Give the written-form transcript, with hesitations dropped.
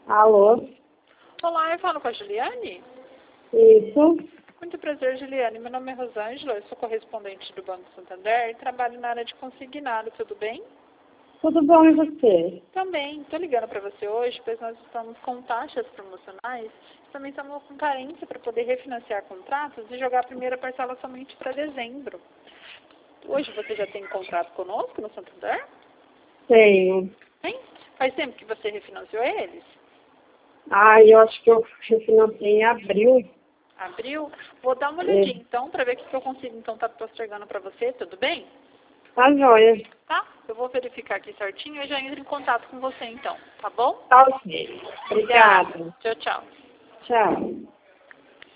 Alô? Olá, eu falo com a Juliane? Isso? Muito prazer, Juliane. Meu nome é Rosângela, eu sou correspondente do Banco Santander e trabalho na área de consignado, tudo bem? Tudo bom e você? Também. Estou ligando para você hoje, pois nós estamos com taxas promocionais e também estamos com carência para poder refinanciar contratos e jogar a primeira parcela somente para dezembro. Hoje você já tem contrato conosco no Santander? Tenho. Tem? Faz tempo que você refinanciou eles? Eu acho que eu refinancei em abril. Abril? Vou dar uma olhadinha então para ver o que eu consigo então estar postergando para você, tudo bem? Tá joia. Tá? Eu vou verificar aqui certinho e já entro em contato com você então, tá bom? Tá ok. Obrigada. Tchau, tchau. Tchau.